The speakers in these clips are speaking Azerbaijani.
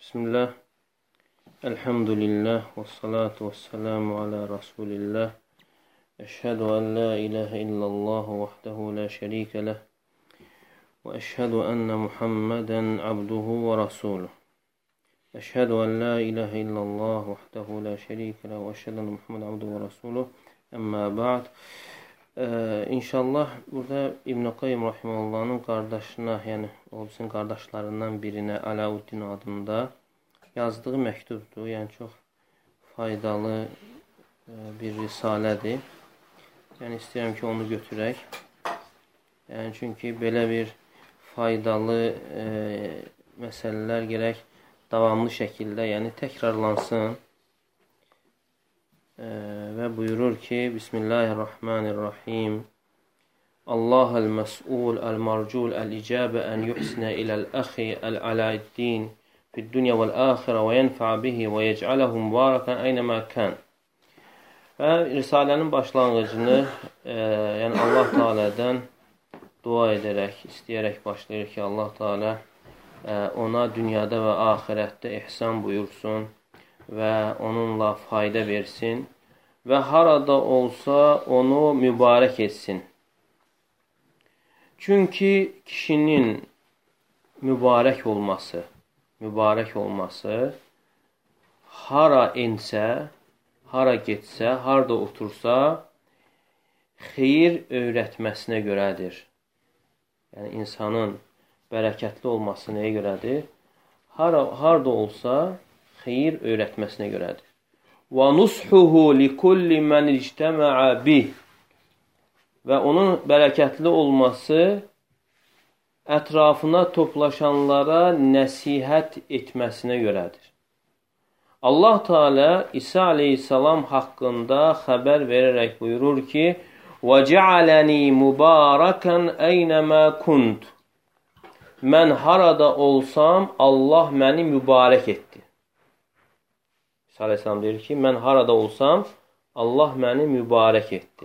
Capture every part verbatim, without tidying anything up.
Bismillah, elhamdülillah, və salatu və salamu ala Rasulillah. Əşhədu ən la ilahə illallah vəhdəhu la şərikə ləh və əşhədu ənə Muhammədən abduhu və rasuluh. Əşhədu ən la ilahə illallah vəhdəhu la şərikə ləh və əşhədu ənə Muhammədən abduhu və rasuluh. Əmmə ba'd. Ee, İnşallah burada İbn-i Qayyim Rahimahullah'ın qardaşına, yəni o bizim qardaşlarından birinə Aləuddin adında yazdığı məktubdur. Yəni çox faydalı e, bir risalədir. Yəni istəyirəm ki, onu götürək. Yəni çünki belə bir faydalı e, məsələlər gərək davamlı şəkildə, yəni təkrarlansın. Və buyurur ki, Bismillahirrahmanirrahim. Allahul məs'ul el-marcul el-icabə ən yuhsinə iləl-əxi el-aləddin fid-dünya vəl-əxirə və yənfə bihi və yec'aləhu mübarəkən əynəmə kən. Və risalənin başlanğıcını e, yəni Allah Teala'dan dua edərək, istəyərək başlayır ki, Allah Teala e, ona dünyada və axirətdə ihsan buyursun və onunla fayda versin və harada olsa onu mübarək etsin. Çünki kişinin mübarək olması, mübarək olması hara ensə, hara getsə, harada otursa xeyir öyrətməsinə görədir. Yəni insanın bərəkətli olması nəyə görədir? Hara, harada olsa xeyir öyrətməsinə görədir. Və nushuhu likulli men ictema'a bih. Və onun bərəkətli olması ətrafına toplaşanlara nəsihət etməsinə görədir. Allah Teala İsa aleyhissalam haqqında xəbər verərək buyurur ki, وَجَعَلَنِي مُبَارَكًا əynəmə kunt. Mən harada olsam, Allah məni mübarək etdi. İsa aleyhissalam deyir ki, mən harada olsam, Allah məni mübarək etdi.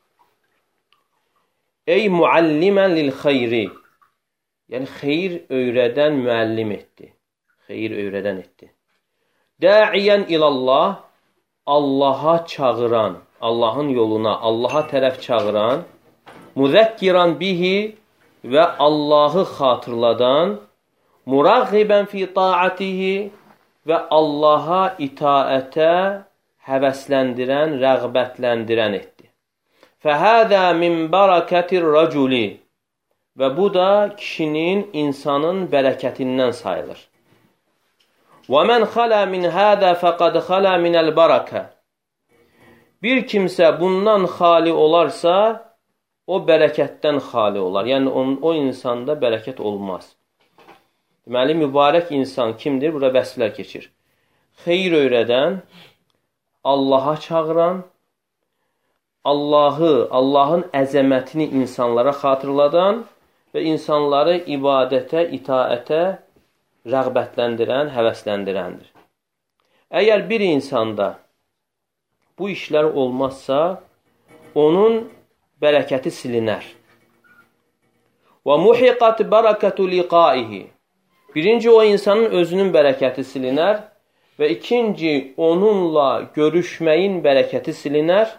Ey muallimən lil xeyri. Yəni, xeyir öyrədən müəllim etdi. Xeyir öyrədən etdi. Dəiyən ilallah, Allaha çağıran, Allahın yoluna, Allaha tərəf çağıran, müzəkkiran bihi və Allahı xatırladan, murağibən fi taatihi və Allaha itaətə həvəsləndirən, rəğbətləndirən etdi. Fəhədə min bərəkətir rəculi. Və bu da kişinin, insanın bərəkətindən sayılır. Və mən xalə min hədə fəqəd xalə minəl bərəkə. Bir kimsə bundan xali olarsa, o bərəkətdən xali olar. Yəni on, o insanda bərəkət olmaz. Deməli, mübarək insan kimdir? Burada vəsflər keçir. Xeyir öyrədən, Allaha çağıran, Allahı, Allahın əzəmətini insanlara xatırladan və insanları ibadətə, itaətə rəğbətləndirən, həvəsləndirəndir. Əgər bir insanda bu işlər olmazsa, onun bərəkəti silinər. Və muhiqat bərəkətu liqaihi. Birinci, o insanın özünün bərəkəti silinər və ikinci, onunla görüşməyin bərəkəti silinər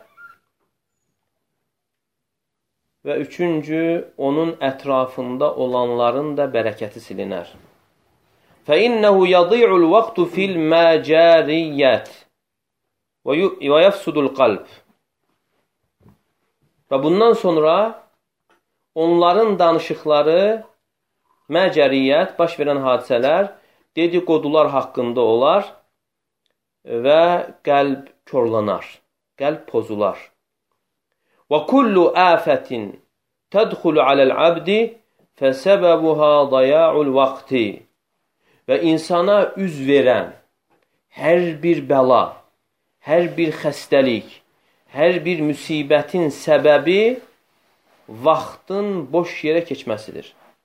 və üçüncü, onun ətrafında olanların da bərəkəti silinər. فَإِنَّهُ يَضِيعُ الْوَقْتُ فِي الْمَجَارِيَّةِ وَيَفْسُدُ الْقَلْبِ. Və bundan sonra onların danışıqları, məcəriyyət, baş verən hadisələr, dedikodular haqqında olar və qəlb körlanar, qəlb pozular. وَكُلُّ آفَةٍ تَدْخُلُ عَلَى الْعَبْدِ فَسَبَبُهَا ضَيَاعُ الْوَقْتِ. Və insana üz verən hər bir bəla, hər bir xəstəlik, hər bir müsibətin səbəbi vaxtın boş yerə keçməsidir.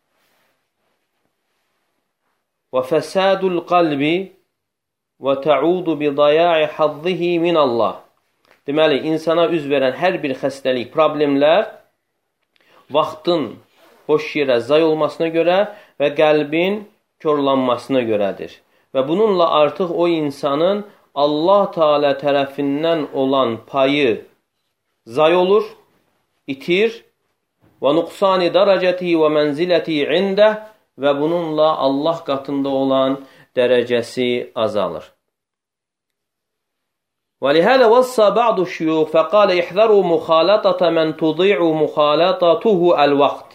وَفَسَادُ الْقَلْبِ وَتَعُودُ بِضَيَاعِ حَظِّهِ مِنَ اللّٰهِ. Deməli, insana üz verən hər bir xəstəlik, problemlər vaxtın boş yerə zay olmasına görə və qəlbin körlanmasına görədir. və bununla artıq o insanın Allah Teala tərəfindən olan payı zay olur, itir və nuqsani dərəcəti və mənziləti ində və bununla Allah qatında olan dərəcəsi azalır. وَلِهَذَا وَصَّى بَعْضُ الشُّيُوخِ فَقَالَ اِحْذَرُوا مُخَالَطَةَ مَنْ تُضِيعُ مُخَالَطَتُهُ الْوَقْتِ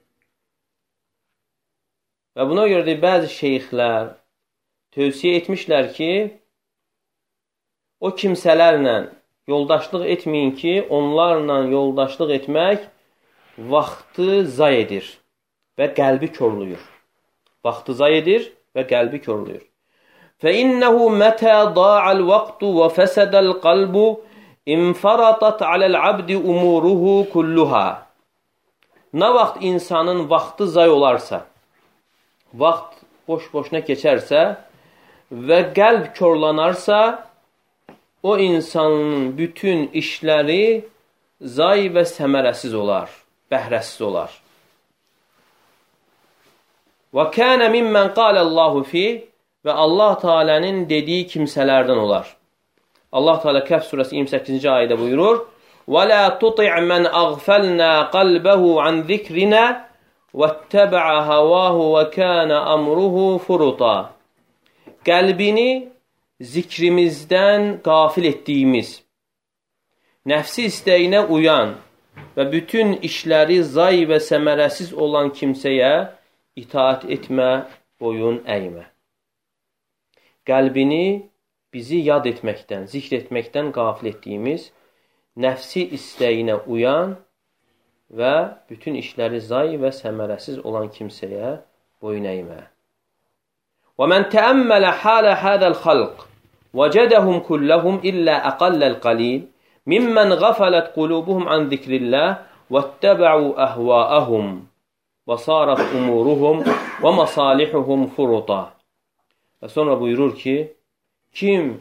Və buna görə də bəzi şeyxlər tövsiyə etmişlər ki, o kimsələrlə yoldaşlıq etməyin ki, onlarla yoldaşlıq etmək vaxtı zay edir və qəlbi körlüyür. Vaxtı zay edir və qəlbi körlüyür. فَإِنَّهُ مَتَى ضَاعَ الْوَقْتُ وَفَسَدَ الْقَلْبُ اِنْفَرَطَتْ عَلَى الْعَبْدِ اُمُورُهُ كُلُّهَا Nə vaxt insanın vaxtı zay olarsa, vaxt boş-boşuna keçərsə və qəlb körlanarsa, o insanın bütün işləri zay və səmərəsiz olar, bəhrəsiz olar. وَكَانَ مِمَّنْ قَالَ اللّٰهُ فِيهِ Və Allah Teala'nın dediyi kimsələrdən olar. Allah Teala Kəhf surəsi iyirmi səkkizinci ayədə buyurur: وَلَا تُطِعْ مَنْ أَغْفَلْنَا قَلْبَهُ عَنْ ذِكْرِنَا وَاتَّبَعَ هَوَاهُ وَكَانَ أَمْرُهُ فُرُطًا Qəlbini zikrimizdən qafil etdiyimiz, nəfsi istəyinə uyan və bütün işləri zay və səmərəsiz olan kimsəyə itaat etmə, boyun əymə. Qəlbini bizi yad etməkdən, zikr etməkdən qafil etdiyimiz, nəfsi istəyinə uyan və bütün işləri zay və səmərəsiz olan kimsəyə boyun əymə. وَمَنْ تَأَمَّلَ حَالَ هَذَا الْخَلْقِ وَجَدَهُمْ كُلَّهُمْ إِلَّا أَقَلَّ الْقَلِيلِ مِمَّنْ غَفَلَتْ قُلُوبُهُمْ عَنْ ذِكْرِ اللَّهِ وَاتَّبَعُوا أَهْوَاءَهُمْ وَصَارَتْ أُمُورُهُمْ وَمَصَالِحُهُمْ فُرُطًا Və sonra buyurur ki, kim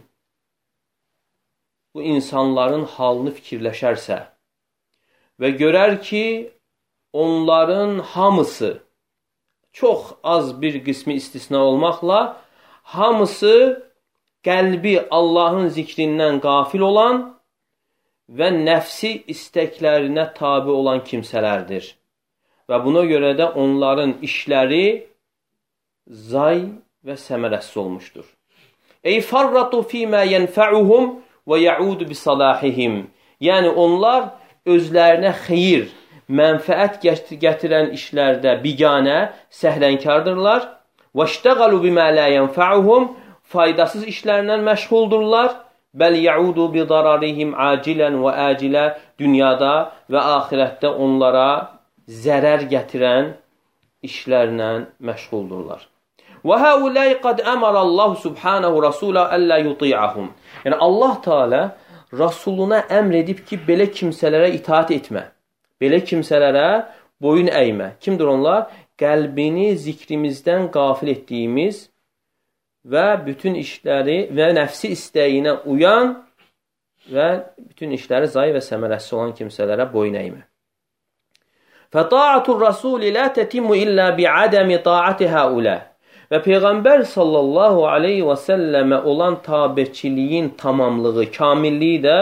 bu insanların halını fikirləşərsə və görər ki, onların hamısı, çox az bir qismi istisna olmaqla, hamısı qəlbi Allahın zikrindən qafil olan və nəfsi istəklərinə tabi olan kimsələrdir. Və buna görə də onların işləri zay və səmərəsiz olmuşdur. Ey farratu fīmə yənfəuhum və yəudu bisalahihim. Yəni onlar özlərinə xeyir, mənfəət gətirən işlərdə biganə, səhlənkardırlar. Və iştəqalu bimə lə yənfəuhum. Faydasız işlərlə məşğuldurlar. Bəl yəudu bi dararihim acilən və acilə. Dünyada və axirətdə onlara zərər gətirən işlərlə məşğuldurlar. Və həuləy qad əmərəllahu subhanahu rasulə əllə yuti'ahum. Yəni Allah Teala Rasuluna əmr edib ki, belə kimsələrə itaat etmə. Belə kimsələrə boyun əymə. Kimdir onlar? Qəlbini zikrimizdən qafil etdiyimiz və bütün işləri və nəfsi istəyinə uyan və bütün işləri zay və səmərəsiz olan kimsələrə boyun əymə. فَطَاعَةُ الرَّسُولِ لَا تَتِمُّ إِلَّا بِعَدَمِ طَاعَةِ هَؤُلَاءِ Və Peyğəmbər sallallahu aleyhi və səlləmə olan tabiçiliyin tamamlığı, kamilliyi də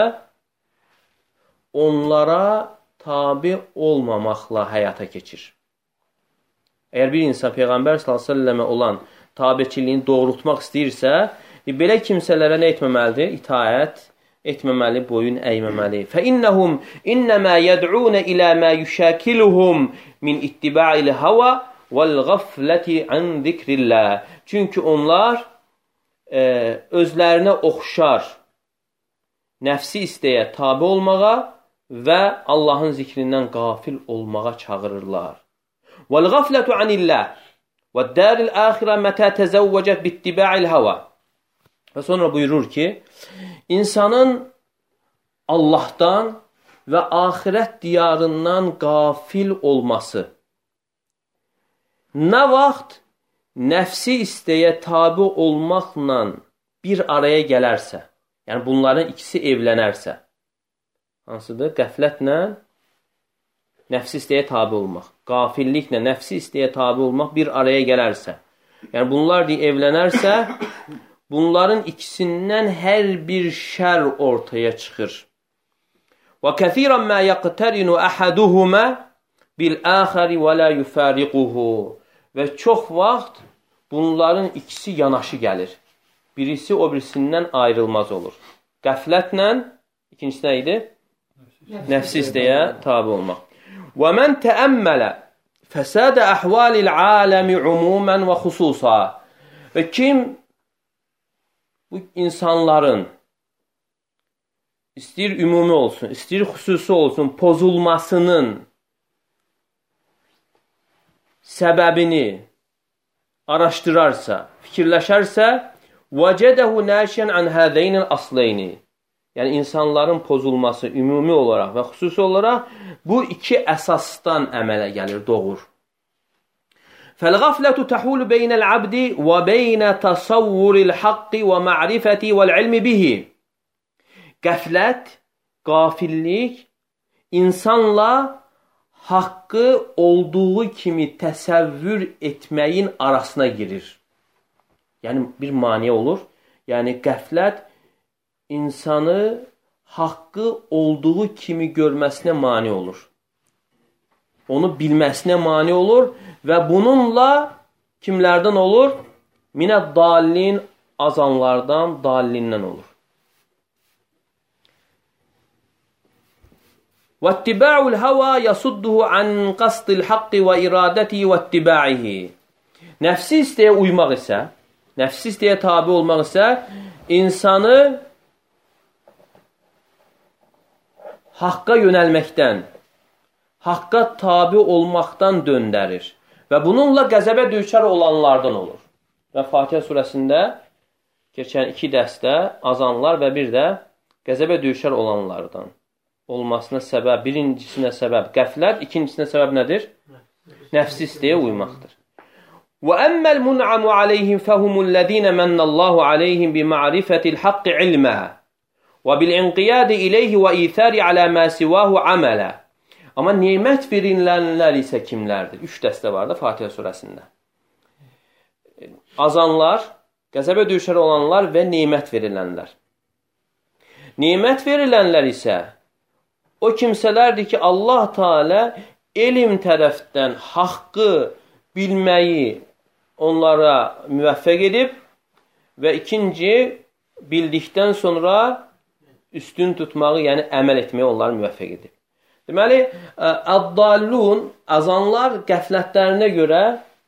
onlara tabi olmamaqla həyata keçir. Əgər bir insan Peyğəmbər sallallahu aleyhi və səlləmə olan tabiçiliyini doğrultmaq istəyirsə, belə kimsələrə nə etməməlidir? İtaət etməməli, boyun əyməməli. فَإِنَّهُمْ إِنَّمَا يَدْعُونَ إِلَى مَا يُشَاكِلُهُمْ مِنْ اِتِّبَاعِ الْهَوَى وَالْغَفْلَةِ عَنْ ذِكْرِ اللّٰهِ Çünki onlar e, özlərinə oxşar, nəfsi istəyə tabi olmağa və Allahın zikrindən qafil olmağa çağırırlar. وَالْغَفْلَةُ عَنِ اللّٰهِ وَالدَّارِ الْآخِرَةِ مَتَى تَزَوَّجَتْ بِاتِّبَاعِ الْهَوَى Və sonra buyurur ki, insanın Allahdan və axirət diyarından qafil olması nə vaxt nəfsi istəyə tabi olmaqla bir araya gələrsə, yəni bunların ikisi evlənərsə, hansıdır? Qəflətlə nəfsi istəyə tabi olmaq, qafilliklə nəfsi istəyə tabi olmaq bir araya gələrsə Yəni bunlar deyə evlənərsə, bunların ikisindən hər bir şər ortaya çıxır. Və kəsirən mə yəqtərinu əhəduhumə bil-əxəri və la yufariquhu. Və çox vaxt bunların ikisi yanaşı gəlir. Birisi o birisindən ayrılmaz olur. Qəflətlə, ikincisi nə idi? Nəfsi istəyə tabi olmaq. Və mən təəmmələ fəsədə əhvalil aləmi umumən və xüsusa. Və kim bu insanların istəyir ümumi olsun, istəyir xüsusi olsun, pozulmasının səbəbini araşdırarsa, fikirləşərsə, vəcədəhu nəşən ən hədəynən asleyni. Yəni, insanların pozulması ümumi olaraq və xüsusi olaraq bu iki əsasdan əmələ gəlir, doğur. Fəl-ғaflətü təhulu beynəl abdi və beynə təsavvuril haqqi və ma'rifəti vəl-ilmi bihi. Qəflət, qafillik insanla haqqı olduğu kimi təsəvvür etməyin arasına girir. Yəni, bir maniyə olur. Yəni, qəflət insanı haqqı olduğu kimi görməsinə mani olur. Onu bilməsinə mani olur və bununla kimlərdən olur? Minət dalin, azanlardan, dalindən olur. وَاتِّبَاعُ الْهَوَى يَسُدُّهُ عَنْ قَصْدِ الْحَقِّ وَإِرَادَتِهِ وَاتِّبَاعِهِ. Nəfsi istəyə uymaq isə, nəfsi istəyə tabi olmaq isə insanı haqqa yönəlməkdən, haqqa tabi olmaqdan döndərir və bununla qəzəbə düçar olanlardan olur. Və Fatihə surəsində keçən iki dəstə azanlar və bir də qəzəbə düçar olanlardan olmasına səbəb, birincisinə səbəb qəflət, ikincisinə səbəb nədir? Nəfsi istəyə uymaqdır. Və əmməl mun'amu aleyhim fəhumullezine mənnəllahu aleyhim bi ma'rifətil haqqi ilməhə və bil-inqiyadi ileyhi və ithari alə mə sivahu amələ. Amma nemət verilənlər isə kimlərdir? Üç dəstə var da Fatihə surəsində. Azanlar, qəzəbə düşər olanlar və nemət verilənlər. Nemət verilənlər isə o kimsələrdir ki, Allah Teala elm tərəfdən haqqı bilməyi onlara müvəffəq edib və ikinci, bildikdən sonra üstün tutmağı, yəni əməl etməyi onları müvəffəq edib. Deməli, əddallun, azanlar qəflətlərinə görə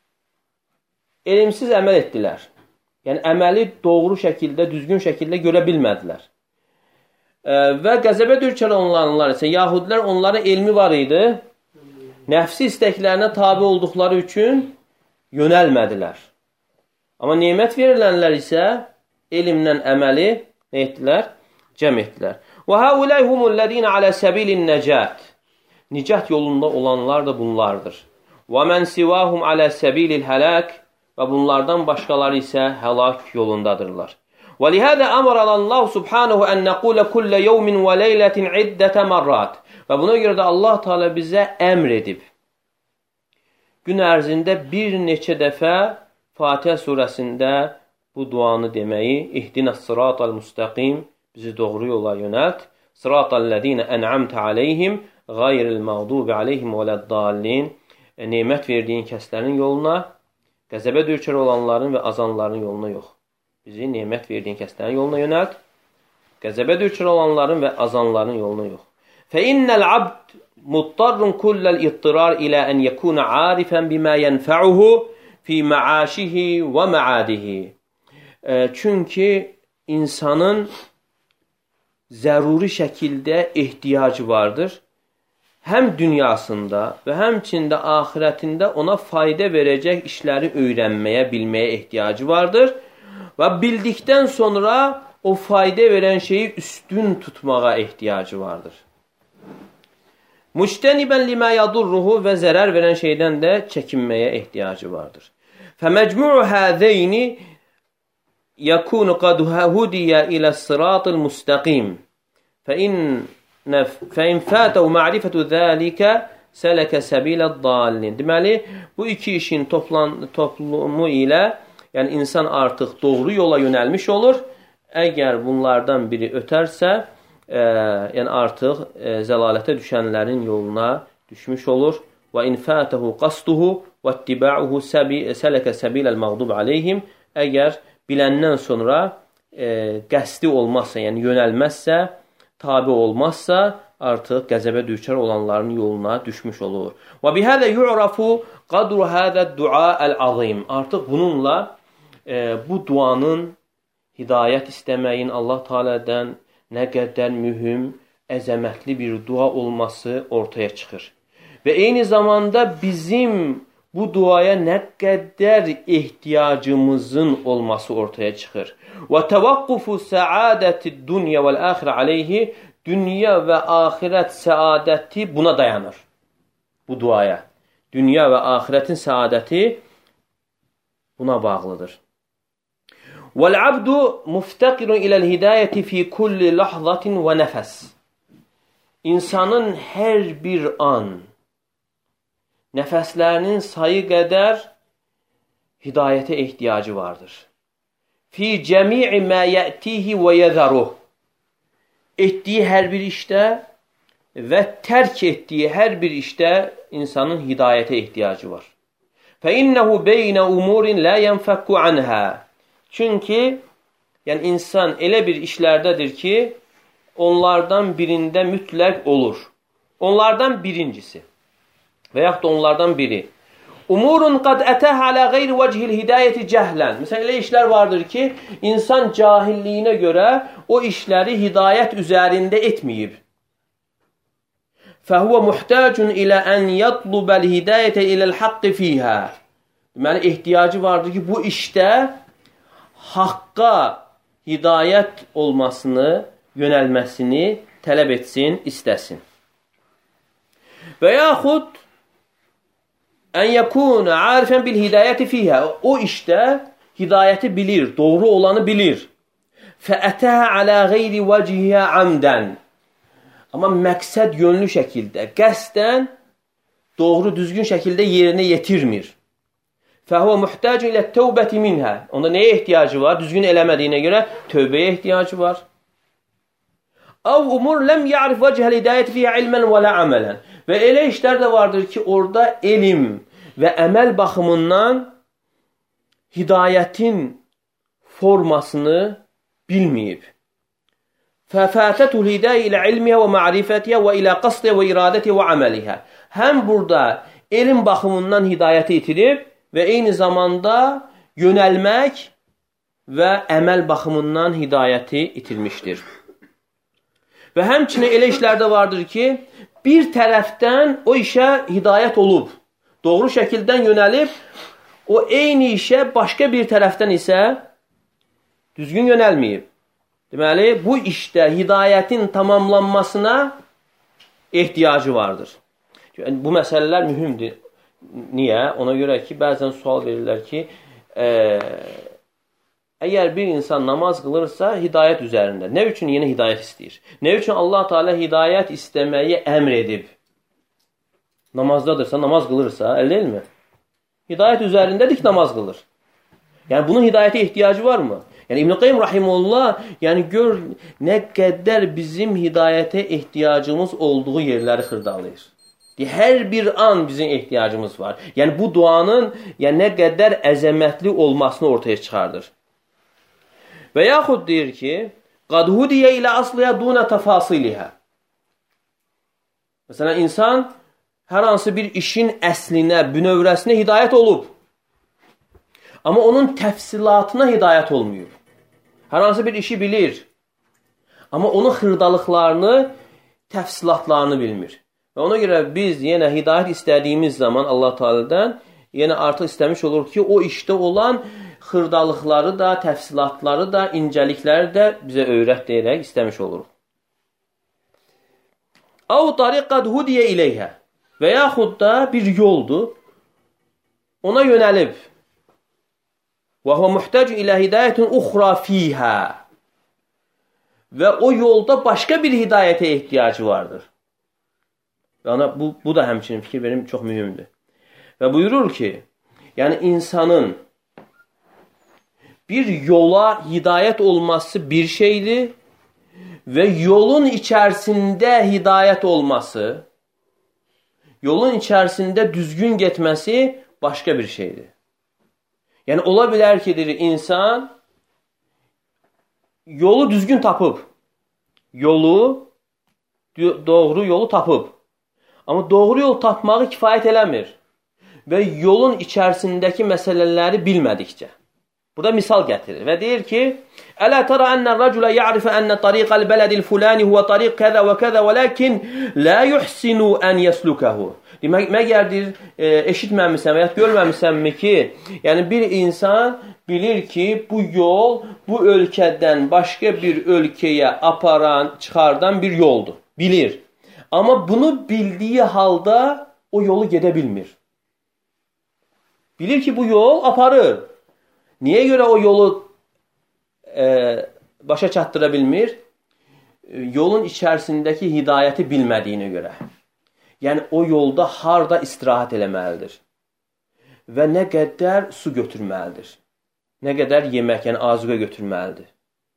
elmsiz əməl etdilər. Yəni, əməli doğru şəkildə, düzgün şəkildə görə bilmədilər. Və qəzəbə düşər olanlar isə, yahudilər onlara elmi var idi, nəfsi istəklərinə tabi olduqları üçün yönəlmədilər. Amma nemət verilənlər isə elmlə əməli nə etdilər? Cəm etdilər. Və həuləy humullədinə alə səbilin nəcət. Nicət yolunda olanlar da bunlardır. Və mən sivahum alə səbilil hələk. Və bunlardan başqaları isə həlak yolundadırlar. وَلِهَذَا أَمَرَ اللّٰهُ سُبْحَانَهُ أَنْ نَقُولَ كُلَّ يَوْمٍ وَلَيْلَةٍ عِدَّةَ مَرَّاتٍ. Və buna görə də Allah Teala bizə əmr edib. Gün ərzində bir neçə dəfə Fatihə surəsində bu duanı deməyi, İhdinəs sıratal müstəqim, bizi doğru yola yönəlt, sıratallədinə ən'amtə aleyhim, qayril məğdubi aleyhim vələddallin, nemət verdiyin kəslərin yoluna, qəzəbə düşər olanların və azanların yoluna yox. Bizi nemət verdiyin kəslərin yoluna yönəlt, qəzəbə düşər olanların və azanların yoluna yox. فَإِنَّ الْعَبْدِ مُضْطَرٌ كُلَّ الْإِضْطِرَارِ إِلَى أَنْ يَكُونَ عَارِفًا بِمَا يَنْفَعُهُ فِي مَعَاشِهِ وَمَعَادِهِ. Çünki insanın zəruri şəkildə ehtiyacı vardır. Həm dünyasında və həmçində axirətində ona fayda verəcək işləri öyrənməyə, bilməyə ehtiyacı vardır. Və bildikdən sonra o fayda verən şeyi üstün tutmağa ehtiyacı vardır. Müctənibən limə yadurruhu və zərər verən şeydən də çəkinməyə ehtiyacı vardır. Fəməcmu'u hədeyni yəkunu qad hudiyə ilə sıratil müstəqim. Fəin fətəv ma'rifətü zəlikə sələkə səbilə dallin. Deməli, bu iki işin toplan, toplumu ilə Yəni insan artıq doğru yola yönəlmiş olur. Əgər bunlardan biri ötərsə, e, yəni artıq e, zəlalətə düşənlərin yoluna düşmüş olur. Və in fatahu qasduhu və ittiba'uhu salaka sabilal mağdub alayhim. Əgər biləndən sonra e, qəsdi olmazsa, yəni yönəlməzsə, tabe olmazsa, artıq qəzəbə düçar olanların yoluna düşmüş olur. Və bihədə yu'rafu qadru hədə du'a-əl-azim. Artıq bununla e, bu duanın, hidayət istəməyin Allah Teala'dan nə qədər mühüm, əzəmətli bir dua olması ortaya çıxır. Və eyni zamanda bizim bu duaya nə qədər ehtiyacımızın olması ortaya çıxır. Və təvəqqufu səadətid dunya vəl-əxirə aleyhi. Dünya və axirət səadəti buna dayanır. Bu duaya. Dünya və axirətin səadəti buna bağlıdır. Vəl-abdu muftaqirun iləl-hidayəti fi kulli lahzatin və nəfəs. İnsanın hər bir an, nəfəslərinin sayı qədər hidayətə ehtiyacı vardır. Fi cəmi'i mə yətihi və yəzəruh. Etdiyi hər bir işdə və tərk etdiyi hər bir işdə insanın hidayətə ehtiyacı var. فَإِنَّهُ بَيْنَ أُمُورٍ لَا يَنْفَكُّ عَنْهَا. Çünki yəni insan elə bir işlərdədir ki, onlardan birində mütləq olur. Onlardan birincisi və yaxud da onlardan biri. Umurun qad ətəh alə qeyri vəcihil hidayəti cəhlən. Məsələn, elə işlər vardır ki, insan cahilliyinə görə o işləri hidayət üzərində etməyib. Fəhvə muhtəcun ilə ən yatlubəl hidayətə iləl haqqı fiyhə. Deməli, ehtiyacı vardır ki, bu işdə haqqa hidayət olmasını, yönəlməsini tələb etsin, istəsin. Və yaxud ən yəkun arifən bil hidayəti fiyhə. O işdə hidayəti bilir, doğru olanı bilir. Fəətəhə alə qeyri vəcihə amdən. Amma məqsəd yönlü şəkildə, qəsdən doğru, düzgün şəkildə yerinə yetirmir. Fəhvə muhtəcun ilə tövbəti minhə. Onda nəyə ehtiyacı var? Düzgün eləmədiyinə görə tövbəyə ehtiyacı var. Əv umur ləm ya'rif vəcihəl hidayəti fiyhə ilmən və lə əmələn. Və elə işlər də vardır ki, orada elm və əməl baxımından hidayətin formasını bilməyib. Fəfətətul hidayə ilə ilmiyyə və ma'rifətiyyə və ilə qasdiyə və iradətiyyə və əməliyyə. Həm burada elm baxımından hidayəti itirib və eyni zamanda yönəlmək və əməl baxımından hidayəti itirmişdir. Və həmçinin elə işlərdə vardır ki, bir tərəfdən o işə hidayət olub, doğru şəkildən yönəlib, o eyni işə başqa bir tərəfdən isə düzgün yönəlməyib. Deməli, bu işdə hidayətin tamamlanmasına ehtiyacı vardır. Bu məsələlər mühümdür. Niyə? Ona görə ki, bəzən sual verirlər ki, e, əgər bir insan namaz qılırsa, hidayət üzərində. Nə üçün yenə hidayət istəyir? Nə üçün Allah Teala hidayət istəməyi əmr edib? Namazdadırsa, namaz qılırsa, elə deyilmi? Hidayət üzərindədir ki, namaz qılır. Yəni, bunun hidayətə ehtiyacı varmı? Yəni, İbn-i Qayyim Rahimullah, yəni gör nə qədər bizim hidayətə ehtiyacımız olduğu yerləri xırdalayır. Hər bir an bizim ehtiyacımız var. Yəni, bu duanın yəni, nə qədər əzəmətli olmasını ortaya çıxardır. Və yaxud deyir ki, qad hudiyə ilə asliyə dunə təfasilihə. Məsələn, insan hər hansı bir işin əslinə, bünövrəsinə hidayət olub. Amma onun təfsilatına hidayət olmuyor. Hər hansı bir işi bilir. Amma onun xırdalıqlarını, təfsilatlarını bilmir. Və ona görə biz yenə hidayət istədiyimiz zaman Allah Teala'dan yenə artıq istəmiş olur ki, o işdə olan xırdalıqları da, təfsilatları da, incəlikləri də bizə öyrət deyərək istəmiş oluruq. Əv tariqad hudiyə iləyhə. Və yaxud da bir yoldur, ona yönəlib. Və huvə muhtəc ilə hidayətin uxra fiyhə. Və o yolda başqa bir hidayətə ehtiyacı vardır. Yəni, bu, bu da həmçinin fikir verim çox mühümdür. Və buyurur ki, yəni insanın Bir yola hidayət olması bir şeydir ve yolun içerisinde hidayət olması, yolun içerisinde düzgün getməsi başka bir şeydir. Yani ola bilər ki, insan yolu düzgün tapıb, yolu, doğru yolu tapıb. Ama doğru yol tapmağı kifayət eləmir ve yolun içerisindeki məsələləri bilmədikcə. Burada misal gətirir və deyir ki, Ələ tərə ənə rəculə ya'rifə ənə tariqəl bələdil fulani huvə tariq kəzə və kəzə və ləkin lə yuhsinu ən yəslukəhu. Məgər deyir, e, eşitməmişsən və ya görməmişsənmi ki, yəni bir insan bilir ki, bu yol bu ölkədən başqa bir ölkəyə aparan, çıxardan bir yoldur. Bilir. Amma bunu bildiyi halda o yolu gedə bilmir. Bilir ki, bu yol aparır. Niyə görə o yolu e, başa çatdıra bilmir? E, yolun içərisindəki hidayəti bilmədiyinə görə. Yəni, o yolda harda istirahat eləməlidir. Və nə qədər su götürməlidir. Nə qədər yemək, yəni azuqə götürməlidir.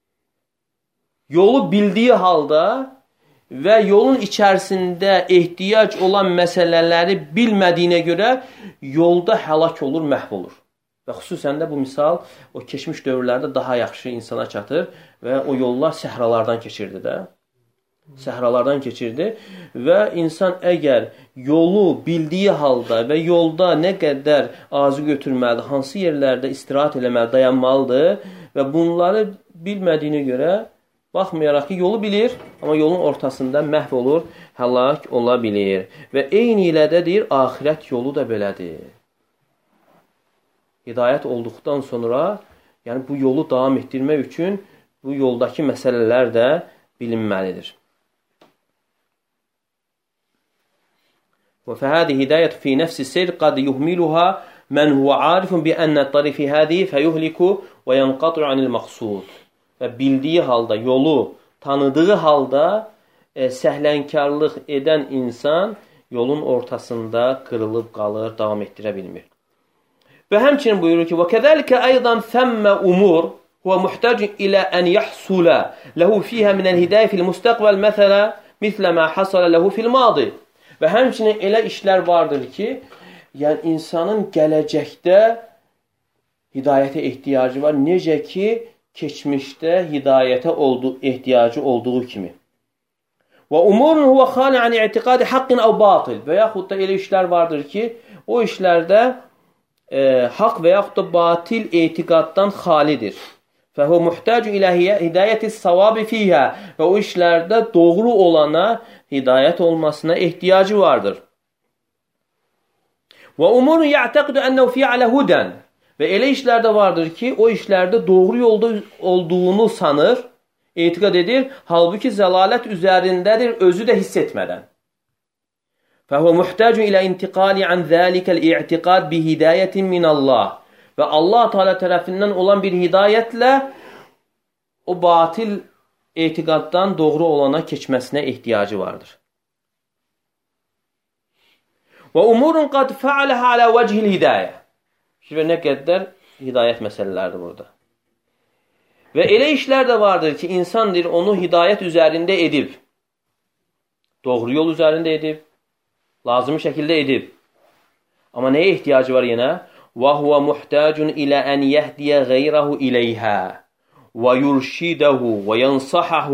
Yolu bildiyi halda və yolun içərisində ehtiyac olan məsələləri bilmədiyinə görə yolda həlak olur, məhv olur. Və xüsusən də bu misal o keçmiş dövrlərdə daha yaxşı insana çatır və o yollar səhralardan keçirdi də. Səhralardan keçirdi və insan əgər yolu bildiyi halda və yolda nə qədər azı götürməlidir, hansı yerlərdə istirahat eləməli, dayanmalıdır və bunları bilmədiyinə görə baxmayaraq ki, yolu bilir, amma yolun ortasında məhv olur, həlak ola bilir. Və eyni ilə də deyir, axirət yolu da belədir. Hidayət olduqdan sonra, yəni bu yolu davam etdirmək üçün bu yoldakı məsələlər də bilinməlidir. وفهذه هداية في نفس السير قد يهملها من هو عارف بأن الطريق في هذه فيهلك وينقطع عن المقصود. Və bildiyi halda, yolu tanıdığı halda e, səhlənkarlıq edən insan yolun ortasında qırılıb qalır, davam etdirə bilmir. Və həmçinin buyurur ki, وَكَذَلِكَ أَيْضًا ثَمَّ أُمُورٌ هُوَ مُحْتَاجٌ إِلَى أَنْ يَحْصُلَ لَهُ فِيهَا مِنَ الْهِدَايَةِ فِي الْمُسْتَقْبَلِ مَثَلًا مِثْلَ مَا حَصَلَ لَهُ فِي الْمَاضِ. Və həmçinin elə işlər vardır ki, yəni insanın gələcəkdə hidayətə ehtiyacı var. Necə ki, keçmişdə hidayətə oldu, ehtiyacı olduğu kimi. Və umurun huwa xali an i'tiqadi haqqin aw batil. Və yaxud da elə işlər vardır ki, o işlərdə e, haqq və yaxud da batil etiqaddan xalidir. Fəhu muhtacu ilə hidayətis savabi fiyhə. Və o işlərdə doğru olana hidayət olmasına ehtiyacı vardır. Və umurun ya'taqidu ennehu fi'ale hudan. Və elə işlərdə vardır ki, o işlərdə doğru yolda olduğunu sanır, etiqad edir, halbuki zəlalət üzərindədir, özü də hiss etmədən. Fəhu muhtacun ilə intiqali an zəlikəl i'tiqad bi hidayətin minallah. Və Allah Teala tərəfindən olan bir hidayətlə o batil etiqaddan doğru olana keçməsinə ehtiyacı vardır. Və umurun qad fa'alaha ala vecihil hidayə. Və nə qədər hidayət məsələlərdir burada. Və elə işlər də vardır ki, insan deyir, onu hidayət üzərində edib. Doğru yol üzərində edib. Lazımi şəkildə edib. Amma nəyə ehtiyacı var yenə? وَهُوَ مُحْتَاجٌ إِلَى أَنْ يَهْدِيَ غَيْرَهُ إِلَيْهَا وَيُرْشِدَهُ وَيَنْصَحَهُ.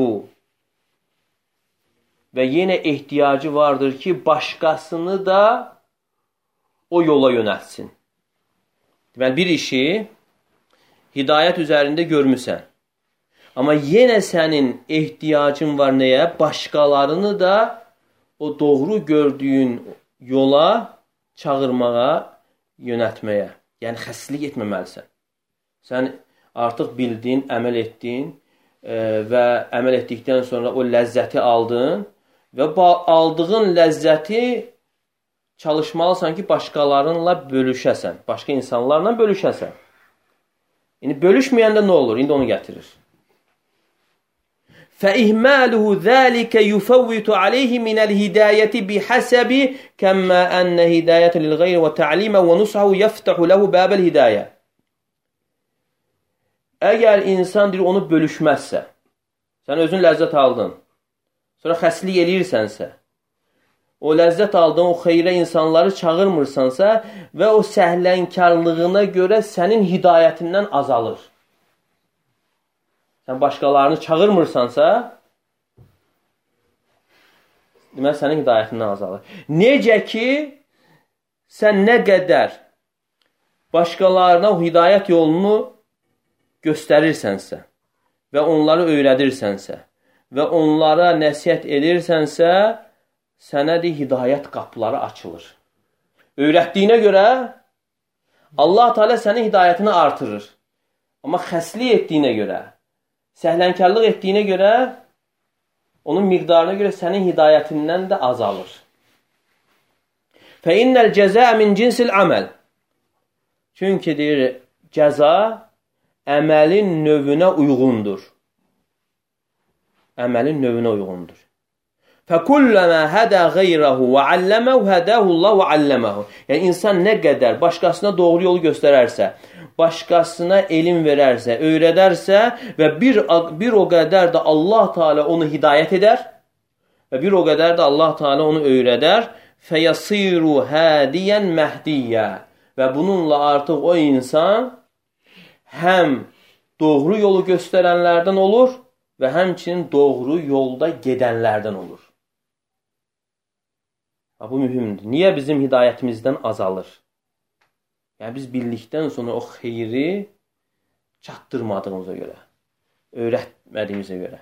Və yenə ehtiyacı vardır ki, başqasını da o yola yönətsin. Deməli, bir işi hidayət üzərində görmüsən. Amma yenə sənin ehtiyacın var nəyə? Başqalarını da o doğru gördüyün yola çağırmağa, yönətməyə. Yəni, xəstəlik etməməlisən. Sən artıq bildin, əməl etdin e, və əməl etdikdən sonra o ləzzəti aldın və aldığın ləzzəti çalışmalısan ki, başqalarınla bölüşəsən, başqa insanlarla bölüşəsən. Yəni, bölüşməyəndə nə olur? İndi onu gətirir. فَإِهْمَالُهُ ذَٰلِكَ يُفَوِّتُ عَلَيْهِ مِنَ الْهِدَايَةِ بِحَسَبِ كَمَّا أَنَّ هِدَايَةَ لِلْغَيْرِ وَتَعْلِيمَ وَنُصْحَهُ يَفْتَحُ لَهُ بَابَ الْهِدَايَةِ. Əgər insan deyir, onu bölüşməzsə, sən özün ləzzət aldın, sonra xəstlik eləyirsənsə, o ləzzət aldığın o xeyrə insanları çağırmırsansa və o səhlənkarlığına görə sənin hidayətindən azalır. Sən başqalarını çağırmırsansa, demək, sənin hidayətindən azalır. Necə ki, sən nə qədər başqalarına o hidayət yolunu göstərirsənsə və onları öyrədirsənsə və onlara nəsihət edirsənsə, sənə də hidayət qapıları açılır. Öyrətdiyinə görə Allah Teala sənin hidayətini artırır. Amma xəslik etdiyinə görə, səhlənkarlıq etdiyinə görə, onun miqdarına görə sənin hidayətindən də azalır. فَاِنَّ الْجَزَاءَ مِنْ جِنْسِ الْعَمَلِ Çünki deyir, cəza əməlin növünə uyğundur. Əməlin növünə uyğundur. فَكُلَّمَا هَدَى غَيْرَهُ وَعَلَّمَهُ هَدَاهُ اللّٰهُ وَعَلَّمَهُ Yəni, insan nə qədər başqasına doğru yolu göstərərsə, başqasına elm verərsə, öyrədərsə və bir, bir o qədər də Allah Teala onu hidayət edər və bir o qədər də Allah Teala onu öyrədər فَيَصِيرُ هَادِيًا مَهْدِيًّا Və bununla artıq o insan həm doğru yolu göstərənlərdən olur və həmçinin doğru yolda gedənlərdən olur. Bu mühümdür. Niyə bizim hidayətimizdən azalır? Yəni, biz bildikdən sonra o xeyri çatdırmadığımıza görə, öyrətmədiyimizə görə.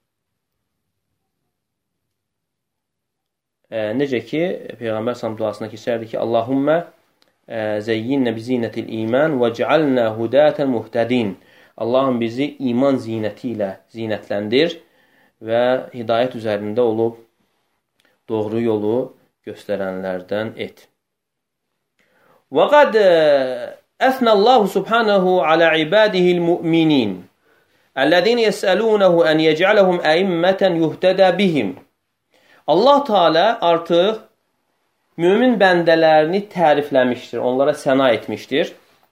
E, necə ki, Peyğəmbər sallallahu duasına keçərdi ki, Allahümmə zəyyinə bizinətil iman və cealnə hudətən muhtədin. Allahım bizi iman zinəti ilə zinətləndir və hidayət üzərində olub doğru yolu göstərənlərdən et. Və qad əfnəllahu subhanahu alə ibadihil mu'minin əlləzini yəsəlunəhu ən yəcələhum əimmətən yuhtədə bihim. Allah Teala artıq mümin bəndələrini tərifləmişdir, onlara səna etmişdir.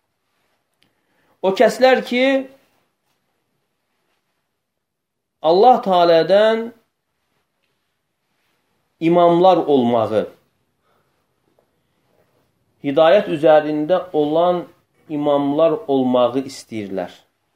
O kəslər ki, Allah Teala'dan imamlar olmağı, hidayət üzərində olan imamlar olmağı istəyirlər.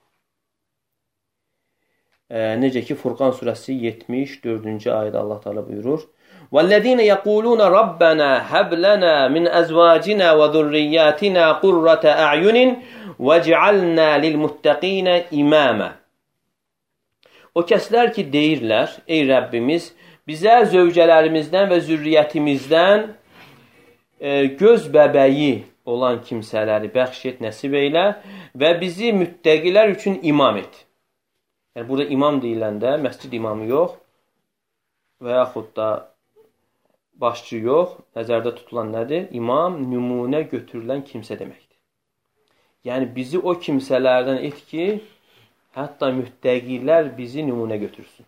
E, necə ki, Furqan surəsi yetmiş dördüncü ayədə Allah Teala buyurur. وَالَّذِينَ يَقُولُونَ رَبَّنَا هَبْ لَنَا مِنْ أَزْوَاجِنَا وَذُرِّيَّاتِنَا قُرَّةَ أَعْيُنٍ وَجْعَلْنَا لِلْمُتَّقِينَ إِمَامًا O kəslər ki, deyirlər, ey Rəbbimiz, bizə zövcələrimizdən və zürriyyətimizdən e, göz bəbəyi olan kimsələri bəxş et, nəsib eylə və bizi müttəqilər üçün imam et. Yəni, burada imam deyiləndə, məscid imamı yox və yaxud da başçı yox, nəzərdə tutulan nədir? İmam, nümunə götürülən kimsə deməkdir. Yəni, bizi o kimsələrdən et ki, hətta müttəqilər bizi nümunə götürsün.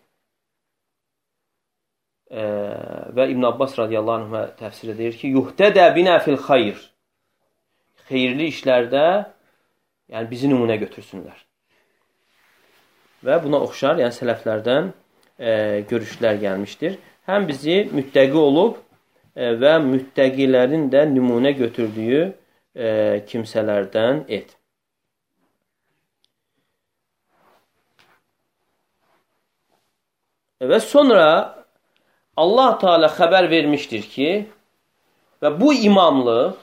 Ee, və İbn Abbas radiyallahu anhə təfsir edir ki, yuhtədə binə fil xayr. Xeyirli işlərdə yəni bizi nümunə götürsünlər. Və buna oxşar, yəni sələflərdən e, görüşlər gəlmişdir. Həm bizi müttəqi olub e, və müttəqilərin də nümunə götürdüyü e, kimsələrdən et. Və sonra Allah Teala xəbər vermişdir ki, və bu imamlıq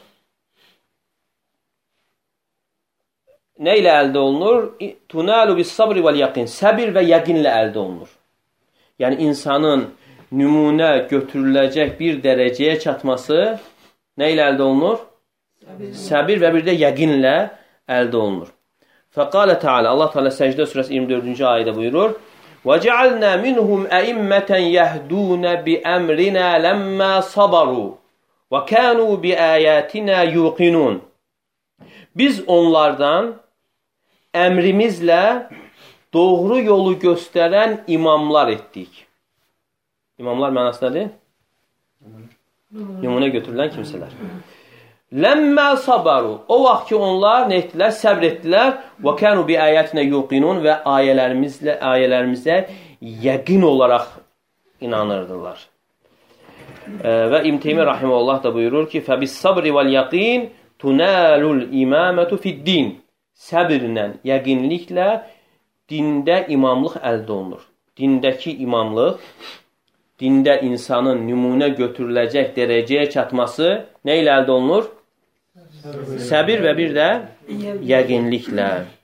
nə ilə əldə olunur? Tunalu bis sabri vel yaqin. Səbir və yəqinlə əldə olunur. Yəni insanın nümunə götürüləcək bir dərəcəyə çatması nə ilə əldə olunur? Səbir, Səbir və bir də yəqinlə əldə olunur. Fəqalə Teala, Allah Teala Səcdə surəsi iyirmi dördüncü ayədə buyurur: وَجَعَلْنَا مِنْهُمْ أَئِمَّةً يَهْدُونَ بِأَمْرِنَا لَمَّا صَبَرُوا وَكَانُوا بِآيَاتِنَا يُوقِنُونَ Biz onlardan əmrimizlə doğru yolu göstərən imamlar etdik. İmamlar mənası nədir? Nümunə götürülən kimsələr. Ləmmə sabaru. O vaxt ki, onlar nə etdilər? Səbr etdilər. Və kənu bi ayətinə yuqinun və ayələrimizlə, ayələrimizə yəqin olaraq inanırdılar. E, və İbn Teymiyyə rahimehullah da buyurur ki, fəbis sabri vəl yəqin tunalul imamətu fid-din. Səbirlə, yəqinliklə dində imamlıq əldə olunur. Dindəki imamlıq, dində insanın nümunə götürüləcək dərəcəyə çatması nə ilə əldə olunur? Səbir və bir də yəqinliklə.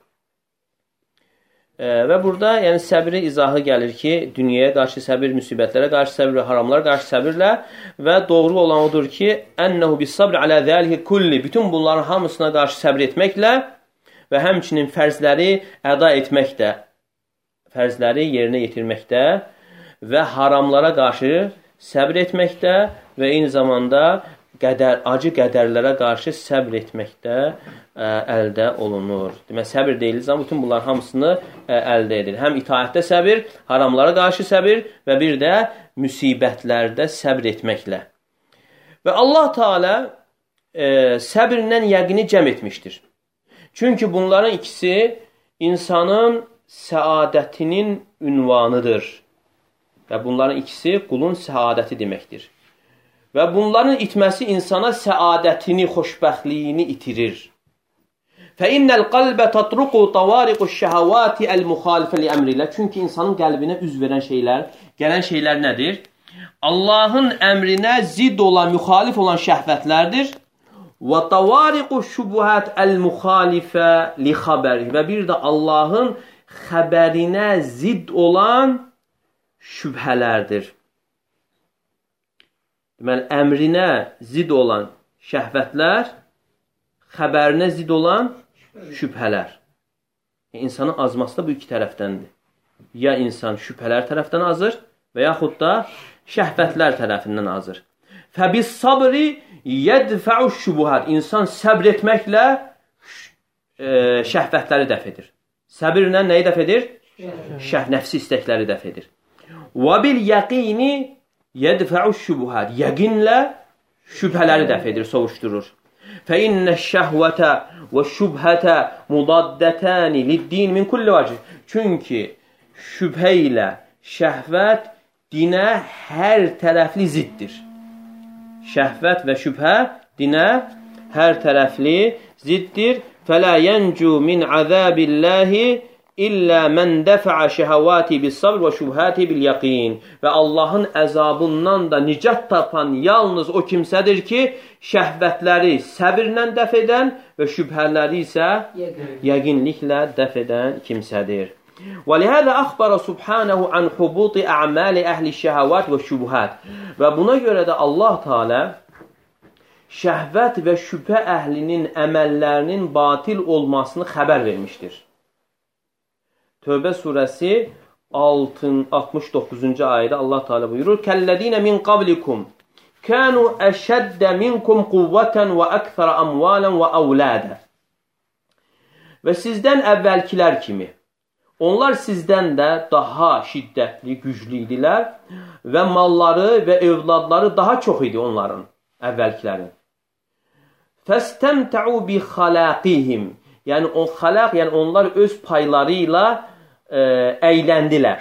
E, və burada yəni səbri izahı gəlir ki, dünyaya qarşı səbir, müsibətlərə qarşı səbir, haramlara qarşı səbirlə və doğru olan odur ki, ənəhu bis-sabr alə zəlihi kulli, bütün bunların hamısına qarşı səbr etməklə və həmçinin fərzləri əda etməkdə, fərzləri yerinə yetirməkdə və haramlara qarşı səbr etməkdə və eyni zamanda qədər, acı qədərlərə qarşı səbr etməkdə ə, əldə olunur. Demək, səbir deyildiyi zaman bütün bunların hamısını ə, əldə edir. Həm itaətdə səbir, haramlara qarşı səbir və bir də müsibətlərdə səbr etməklə. Və Allah Teala ə, səbirlə yəqini cəm etmişdir. Çünki bunların ikisi insanın səadətinin ünvanıdır. Və bunların ikisi qulun səadəti deməkdir. Və bunların itməsi insana səadətini, xoşbəxtliyini itirir. فَإِنَّ الْقَلْبَ تَطْرُقُ طَوَارِقُ الشَّهَوَاتِ الْمُخَالِفَ لِأَمْرِ. Çünki insanın qəlbinə üz verən şeylər, gələn şeylər nədir? Allahın əmrinə zidd olan, müxalif olan şəhvətlərdir. وَطَوَارِقُ الشُّبُهَاتِ الْمُخَالِفَ لِخَبَرِ. Və bir də Allahın xəbərinə zidd olan şübhələrdir. Deməli, əmrinə zid olan şəhvətlər, xəbərinə zid olan şübhələr. İnsanın azması da bu iki tərəfdəndir. Ya insan şübhələr tərəfdən azır və yaxud da şəhvətlər tərəfindən azır. Fəbis sabri yədfəu şübuhat. İnsan səbr etməklə e, şəhvətləri dəf edir. Səbirlə nəyi dəf edir? Şəh, nəfsi istəkləri dəf edir. Və bil yəqini yədfəu şübuhat. Yəqinlə şübhələri dəf edir, sovuşdurur. Fə innə şəhvətə və şübhətə mudaddətəni lid-din min kulli vəcih. Çünki şübhə ilə şəhvət dinə hər tərəfli ziddir. Şəhvət və şübhə dinə hər tərəfli ziddir. Fələ yəncu min əzəbilləhi İllə mən dəfəə şəhəvati bis-sabr və şübhati bil-yəqin. Və Allahın əzabından da nicat tapan yalnız o kimsədir ki, şəhvətləri səbirlə dəf edən və şübhələri isə yəqinliklə dəf edən kimsədir. Və lihələ əxbərə subhanəhu ən hubuti ə'məli əhli şəhəvat və şübhət. Və buna görə də Allah Teala şəhvət və şübhə əhlinin əməllərinin batil olmasını xəbər vermişdir. Tövbə surəsi altmış doqquzuncu ayədə Allah Teala buyurur: "Kəllədinə min qablikum kanu əşəddə minkum quvvətən və əksərə amvalən və əvlədə." Və sizdən əvvəlkilər kimi, onlar sizdən də daha şiddətli, güclü idilər və malları və övladları daha çox idi onların, əvvəlkilərin. Fəstəmtəu bi xalaqihim. Yəni o xalaq, yəni onlar öz payları ilə ə, əyləndilər.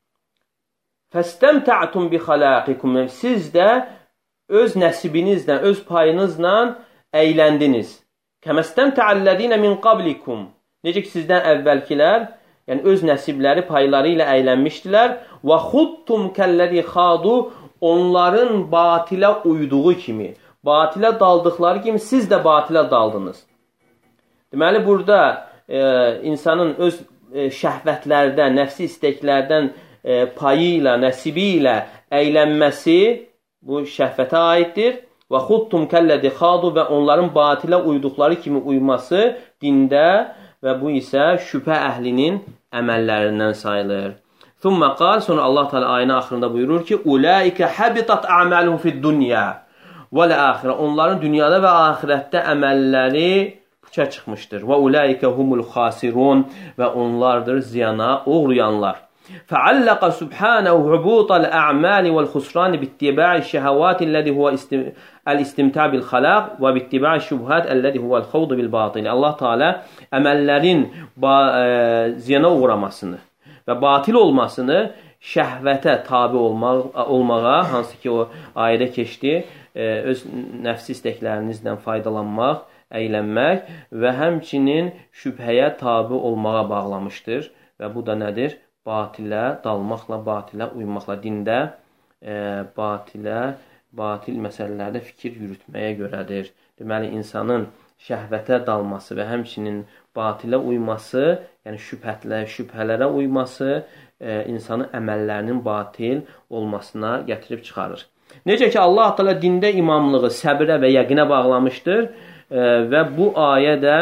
Fəstəmtə'tum bi xalaqikum. Siz də öz nəsibinizlə, öz payınızla əyləndiniz. Kəməstəmtə'əllədinə min qablikum. Necə ki sizdən əvvəlkilər, yəni öz nəsibləri, payları ilə əylənmişdilər. Və xudtum kəllədi xadu. Onların batilə uyduğu kimi, batilə daldıqları kimi siz də batilə daldınız. Deməli, burada e, insanın öz e, şəhvətlərdən, nəfsi istəklərdən e, payı ilə, nəsibi ilə əylənməsi bu şəhvətə aiddir. Və xudtum kəllədi xadu və onların batilə uyduqları kimi uyması dində və bu isə şübhə əhlinin əməllərindən sayılır. Thumma qal, sonra Allah Teala ayının axırında buyurur ki: "Ulaika habitat a'maluhum fid-dunya və l-axirə." Onların dünyada və axirətdə əməlləri puça çıxmışdır. Və ulaika humul xasirun və onlardır ziyana uğrayanlar. فعلق سبحانه هبوط الأعمال والخسران باتباع الشهوات الذي هو الاستمتاع بالخلاق وباتباع الشبهات الذي هو الخوض بالباطل. Allah Teala əməllərin ziyana uğramasını və batil olmasını şəhvətə tabi olmaq, olmağa, hansı ki o ayədə keçdi, öz nəfsi istəklərinizdən faydalanmaq, əylənmək və həmçinin şübhəyə tabi olmağa bağlamışdır. Və bu da nədir? Batilə dalmaqla, batilə uymaqla, dində e, batilə, batil məsələlərdə fikir yürütməyə görədir. Deməli, insanın şəhvətə dalması və həmçinin batilə uyması, yəni şübhətlə, şübhələrə uyması e, insanın əməllərinin batil olmasına gətirib çıxarır. Necə ki, Allah Teala dində imamlığı səbrə və yəqinə bağlamışdır e, və bu ayədə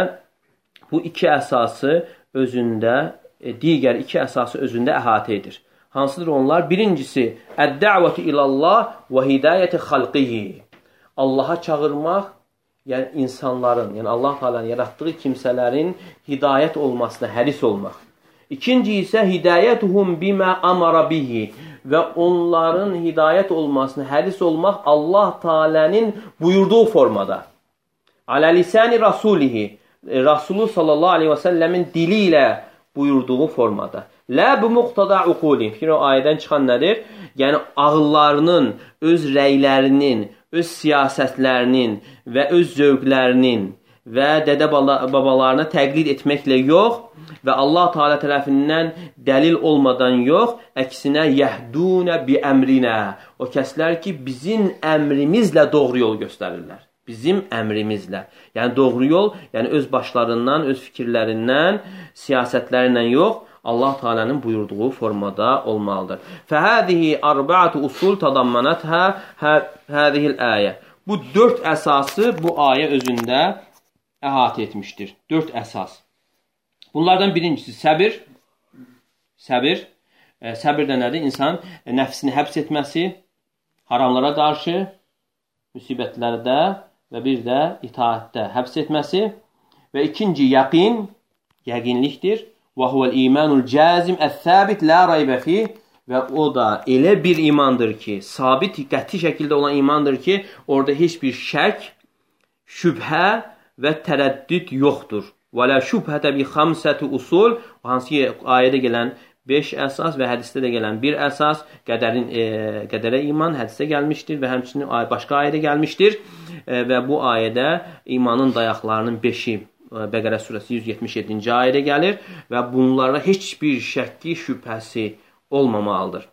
bu iki əsası özündə, e, digər iki əsası özündə əhatə edir. Hansıdır onlar? Birincisi, əd-dəvətü ilallah və hidayəti xalqihi. Allaha çağırmaq, yəni insanların, yəni Allah Teala'nın yaratdığı kimsələrin hidayət olmasına həris olmaq. İkinci isə hidayətuhum bimə amara bihi və onların hidayət olmasına həris olmaq Allah Teala'nın buyurduğu formada. Alə lisani rasulihi, Rasulü sallallahu aleyhi və səlləmin dili ilə buyurduğu formada. Lə bu muqtada uqulin. Fikir o ayədən çıxan nədir? Yəni ağıllarının, öz rəylərinin, öz siyasətlərinin və öz zövqlərinin və dədə babalarına təqlid etməklə yox və Allah Teala tərəfindən dəlil olmadan yox, əksinə yəhdunə bi əmrinə. O kəslər ki, bizim əmrimizlə doğru yol göstərirlər. Bizim əmrimizlə. Yəni doğru yol, yəni öz başlarından, öz fikirlərindən, siyasətlərindən yox, Allah Teala'nın buyurduğu formada olmalıdır. Fəhəzihi arba'atu usul tadammanəthə hədihil ayə. Bu dörd əsası bu ayə özündə əhatə etmişdir. Dörd əsas. Bunlardan birincisi səbir. Səbir. E, səbir də nədir? İnsan nəfsini həbs etməsi, haramlara qarşı, müsibətlərdə və bir də itaətdə həbs etməsi. Və ikinci yəqin, yəqinlikdir. Və huvəl imanul cazim əs-sabit la raybə fih. Və o da elə bir imandır ki, sabit, qəti şəkildə olan imandır ki, orada heç bir şək, şübhə və tərəddüd yoxdur. Və la şübhətə bi xamsəti usul, hansı ki, ayədə gələn beş əsas və hədisdə də gələn bir əsas, qədərin, e, qədərə iman hədisdə gəlmişdir və həmçinin başqa ayədə gəlmişdir. E, və bu ayədə imanın dayaqlarının beşi, Bəqərə surəsi yüz yetmiş yeddinci ayədə gəlir və bunlara heç bir şəkki, şübhəsi olmamalıdır.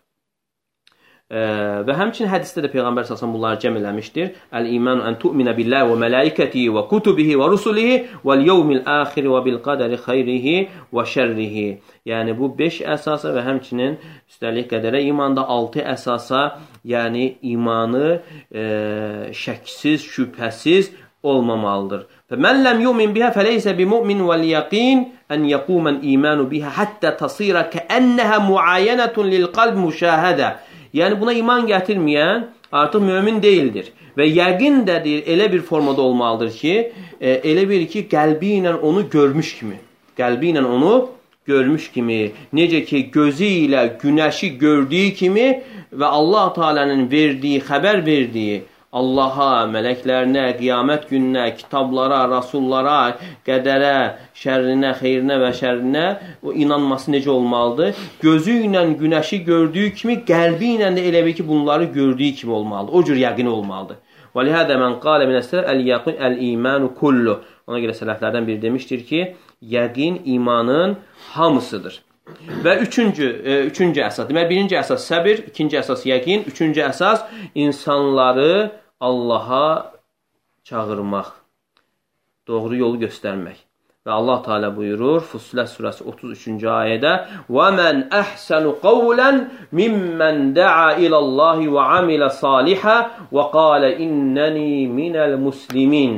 E, və həmçinin hədisdə də Peyğəmbər sallallahu əleyhi və səlləm bunları cəm eləmişdir. Əl-iman an tu'mina billahi və mələikətihi və kutubihi və rusulihi vəl yevmil axir və bil qadari xeyrihi və şərrihi. Yəni bu beş əsasa və həmçinin üstəlik qədərə imanda altı əsasa, yəni imanı e, şəksiz, şübhəsiz olmamalıdır. فَمَنْ لَمْ يُؤْمِنْ بِهَا فَلَيْسَ بِمُؤْمِنْ وَالْيَقِينَ أَنْ يَقُومَ الْإِيمَانُ بِهَا حَتَّى تَصِيرَ كَأَنَّهَا مُعَايَنَةٌ لِلْقَلْبِ مُشَاهَدَةٌ. Yəni buna iman gətirməyən artıq mömin deyildir. Və yəqin dədir, elə bir formada olmalıdır ki, e, elə bir ki, qəlbi ilə onu görmüş kimi. Qəlbi ilə onu görmüş kimi. Necə ki, gözü ilə günəşi gördüyü kimi və Allah Teala'nın verdiyi, xəbər verdiyi, Allaha, mələklərinə, qiyamət gününə, kitablara, rasullara, qədərə, şərrinə, xeyrinə və şərrinə o inanması necə olmalıdır? Gözü ilə günəşi gördüyü kimi, qəlbi ilə də elə bir ki, bunları gördüyü kimi olmalıdır. O cür yəqini olmalıdır. Və lihədə mən qalə minə sələf əl-yəqin əl-imanu kullu. Ona görə sələflərdən biri demişdir ki, yəqin imanın hamısıdır. Və üçüncü, e, üçüncü əsas. Demək, birinci əsas səbir, ikinci əsas yəqin, üçüncü əsas insanları Allaha çağırmaq, doğru yolu göstərmək. Və Allah Teala buyurur, Fussilet surəsi otuz üçüncü ayədə: وَمَنْ أَحْسَنُ قَوْلًا مِمَّنْ دَعَا إِلَى اللّٰهِ وَعَمِلَ صَالِحًا وَقَالَ إِنَّنِي مِنَ الْمُسْلِمِينَ.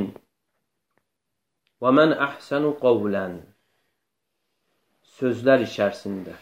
وَمَنْ أَحْسَنُ قَوْلًا. Sözlər içərisində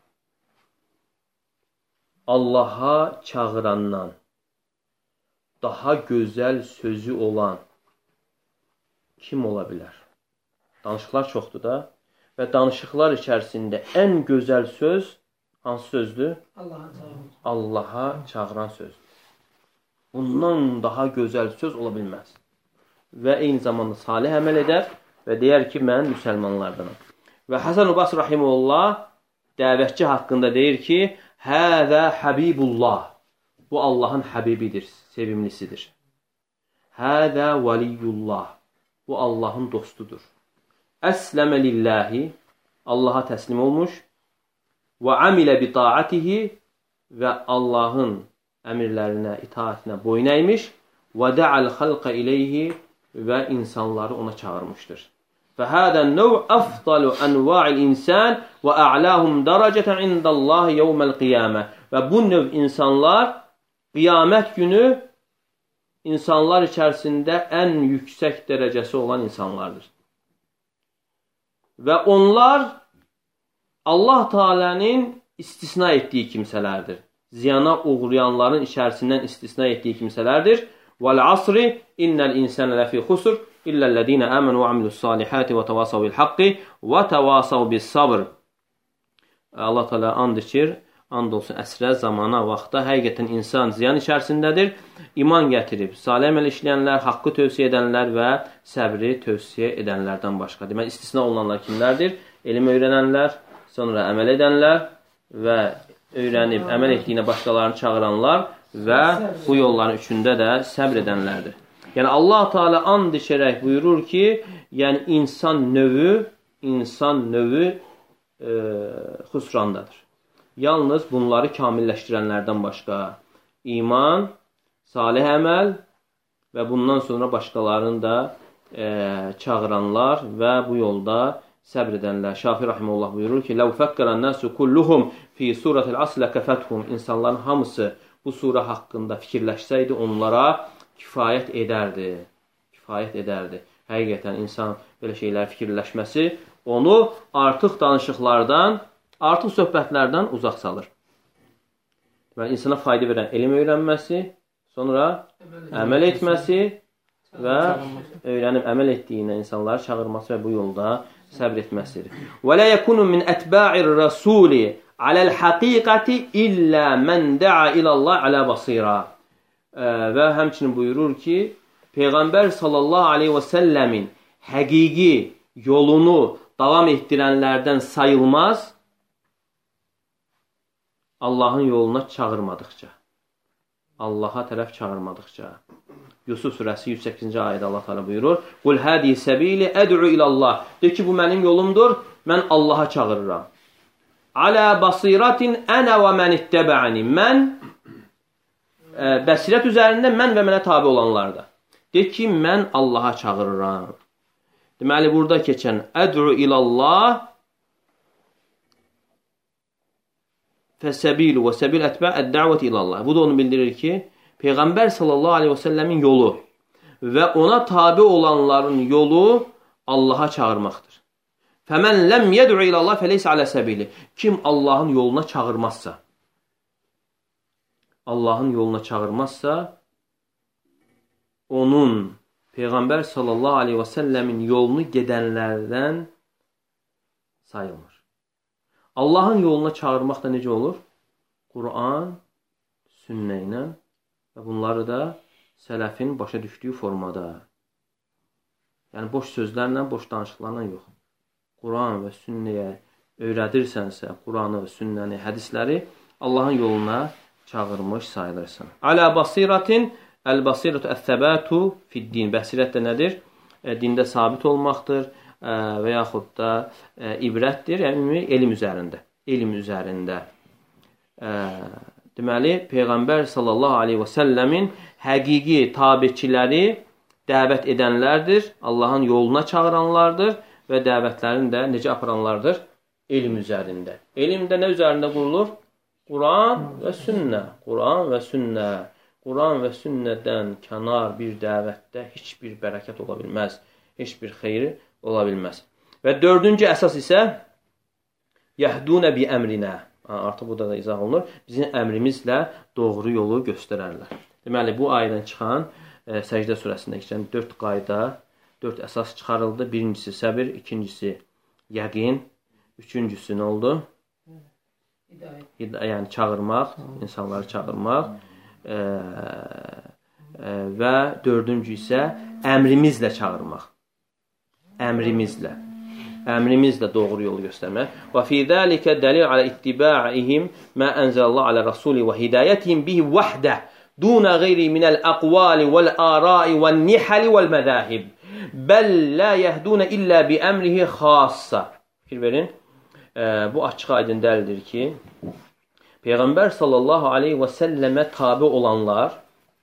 Allaha çağırandan daha gözəl sözü olan kim ola bilər? Danışıqlar çoxdur da və danışıqlar içərisində ən gözəl söz Hansı sözdür? Allaha çağıran sözdür. Bundan daha gözəl söz ola bilməz. Və eyni zamanda salih əməl edər və deyər ki, mən müsəlmanlardanam. Və Həsən-ül Basri rahimehullah dəvətçi haqqında deyir ki, Həzə Habibullah. Bu Allahın Həbibidir, sevimlisidir. Həzə Valiyyullah. Bu Allahın dostudur. Əsləmə lillahi. Allaha təslim olmuş. Və amilə bi taatihi. Və Allahın əmirlərinə, itaətinə boyun əymiş və da'al xalqa ileyhi və insanları ona çağırmışdır. Və hədə nəv əfdalu ənva'il insan və a'lahum dərəcətən indallahi yevməl qiyamə. Və bu növ insanlar qiyamət günü insanlar içərisində ən yüksək dərəcəsi olan insanlardır. Və onlar Allah Teala'nın istisna etdiyi kimsələrdir. Ziyana uğrayanların içərisindən istisna etdiyi kimsələrdir. Vəl asri innəl insənə ləfi xusr illəl-ləzīnə əmənu və amilus salihati və təvasav bil haqqi və təvasav bis sabr. Allah Teala and içir, and olsun əsrə, zamana, vaxta həqiqətən insan ziyan içərisindədir. İman gətirib, salih əməl işləyənlər, haqqı tövsiyə edənlər və səbri tövsiyə edənlərdən başqa. Demək, istisna olunanlar kimlərdir? Elm öyrənənlər, sonra əməl edənlər və öyrənib, əməl etdiyinə başqalarını çağıranlar və bu yolların üçündə də səbr edənlərdir. Yəni, Allah Teala and içərək buyurur ki, yəni insan növü, insan növü e, xüsrandadır. Yalnız bunları kamilləşdirənlərdən başqa iman, salih əməl və bundan sonra başqalarını da e, çağıranlar və bu yolda səbr edənlər. Şafi rahimehullah buyurur ki, "Ləv fəkkərən nəsu kulluhum fi suratil asl ləkəfəthum." İnsanların hamısı bu sura haqqında fikirləşsəydi, onlara kifayət edərdi. Kifayət edərdi. Həqiqətən insan belə şeylər fikirləşməsi onu artıq danışıqlardan, artıq söhbətlərdən uzaq salır. Deməli, insana fayda verən elm öyrənməsi, sonra əməl etməsi və öyrənib əməl etdiyinə insanları çağırması və bu yolda səbr etməsidir. Və la yakunu min atba'ir rasuli alal haqiqati illa man da'a ila Allah ala basira. Və həmçinin buyurur ki, Peyğəmbər sallallahu aleyhi və səlləmin həqiqi yolunu davam etdirənlərdən sayılmaz Allahın yoluna çağırmadıqca. Allaha tərəf çağırmadıqca. Yusuf surəsi yüz səkkizinci ayədə Allah Teala buyurur: "Qul hadi sabili ad'u ila Allah." De ki, bu mənim yolumdur, mən Allaha çağırıram. Ala basiratin ana və men ittaba'ani. Mən e, bəsirət üzərində mən və mənə tabe olanlarda. De ki, mən Allaha çağırıram. Deməli, burada keçən ad'u ila Allah fəsəbilu və səbil ətbə əd-dəvət ila Allah. Bu da onu bildirir ki, Peyğəmbər sallallahu aleyhi və səlləmin yolu və ona tabi olanların yolu Allaha çağırmaqdır. Fəmən ləm yəd'u ilə Allah fəleysə alə səbili. Kim Allahın yoluna çağırmazsa, Allahın yoluna çağırmazsa, onun Peyğəmbər sallallahu aleyhi və səlləmin yolunu gedənlərdən sayılmır. Allahın yoluna çağırmaq da necə olur? Quran, sünnə ilə və bunları da sələfin başa düşdüyü formada. Yəni, boş sözlərlə, boş danışıqlarla yox. Quran və sünnəyə öyrədirsənsə, Quranı və sünnəni, hədisləri Allahın yoluna çağırmış sayılırsan. Alə basiratin, əl-basiratu əth-thəbətu fid-din. Bəsirət də nədir? E, dində sabit olmaqdır e, və yaxud da e, ibrətdir, yəni elm üzərində. Elm üzərində. E, deməli, Peyğəmbər sallallahu aleyhi və səlləmin həqiqi tabiçiləri dəvət edənlərdir, Allahın yoluna çağıranlardır və dəvətlərini də necə aparanlardır? Elm üzərində. Elm də nə üzərində qurulur? Quran və sünnə. Quran və sünnə. Quran və sünnədən kənar bir dəvətdə heç bir bərəkət ola bilməz. Heç bir xeyri ola bilməz. Və dördüncü əsas isə yəhdunə bi əmrinə. Artıq burada da izah olunur. Bizim əmrimizlə doğru yolu göstərərlər. Deməli, bu ayədən çıxan e, Səcdə surəsində keçən dörd qayda, dörd əsas çıxarıldı. Birincisi səbir, ikincisi yəqin, üçüncüsü nə oldu? yəni çağırmaq, insanları çağırmaq e, e, və dördüncü isə əmrimizlə çağırmaq. Əmrimizlə. Əmrimizlə doğru yolu göstərmək. Və fi zəlikə dəlil alə ittiba'ihim mə ənzəlallahu alə rasuli və hidayətihim bihi vəhdə dunə qeyri minəl əqvali vəl-ərai vəl-nihəli vəl-mədəhib bəl lə yəhdunə illə bi əmrihi xassa. Fikir verin. E, bu açıq aydın dəlildir ki, Peyğəmbər sallallahu aleyhi və səlləmə tabi olanlar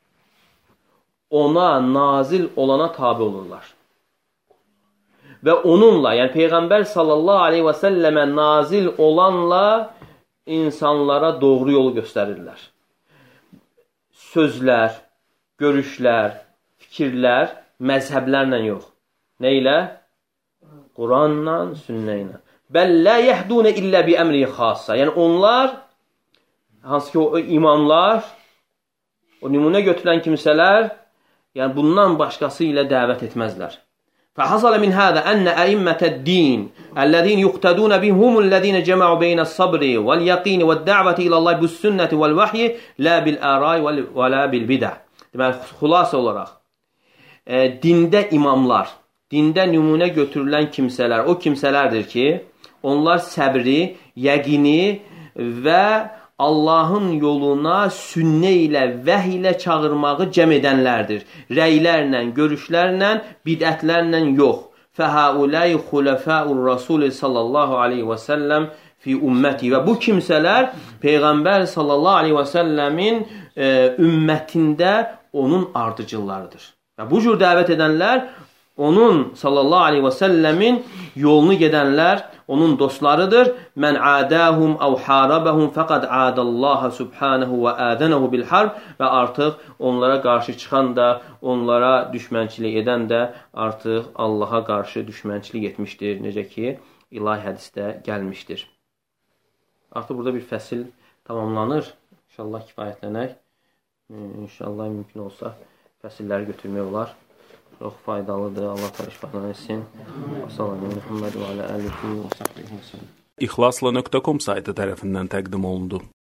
ona nazil olana tabi olurlar. Və onunla, yəni Peyğəmbər sallallahu aleyhi və səlləmə nazil olanla insanlara doğru yolu göstərirlər. Sözlər, görüşlər, fikirlər, məzhəblərlə yox. Nə ilə? Quranla, sünnə ilə. Bəl lə yəhdunə illə bi əmri xassa. Yəni onlar, hansı ki o imamlar, o nümunə götürən kimsələr, yəni bundan başqası ilə dəvət etməzlər. فحصل من هذا أن أئمة الدين الذين يقتدون بهم هم الذين جمعوا بين الصبر واليقين والدعوة إلى الله بالسنة والوحي لا بالآراء ولا بالبدع. Deməli, xülasə olaraq e, dində imamlar, dində nümunə götürülən kimsələr, o kimsələrdir ki, onlar səbri, yəqini və Allahın yoluna sünnə ilə, vəhy ilə çağırmağı cəm edənlərdir. Rəylərlə, görüşlərlə, bidətlərlə yox. Fəhəuləy xulafəur Rasul sallallahu aleyhi və səlləm fi ümməti. Və bu kimsələr Peyğəmbər sallallahu aleyhi və səlləmin e, ümmətində onun ardıcıllarıdır. Və bu cür dəvət edənlər, onun sallallahu aleyhi və səlləmin yolunu gedənlər, onun dostlarıdır. Mən adahum əv harabahum fəqad adallaha subhanahu və ədənəhu bil harb. Və artıq onlara qarşı çıxan da, onlara düşmənçilik edən də artıq Allaha qarşı düşmənçilik etmişdir. Necə ki, ilahi hədisdə gəlmişdir. Artıq burada bir fəsil tamamlanır. İnşallah kifayətlənək. İnşallah mümkün olsa fəsilləri götürmək olar. Çox faydalıdır. Allah təşəkkür etsin. Sallallahu Muhammed və alə alihi və səhbihi və səlləm. İxlasla nöqtə com saytı tərəfindən təqdim olundu.